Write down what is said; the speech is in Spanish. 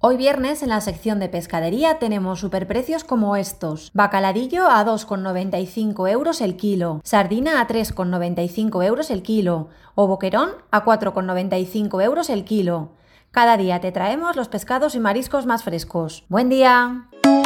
Hoy viernes en la sección de pescadería tenemos superprecios como estos: bacaladillo a 2,95 euros el kilo, sardina a 3,95 euros el kilo o boquerón a 4,95 euros el kilo. Cada día te traemos los pescados y mariscos más frescos. ¡Buen día!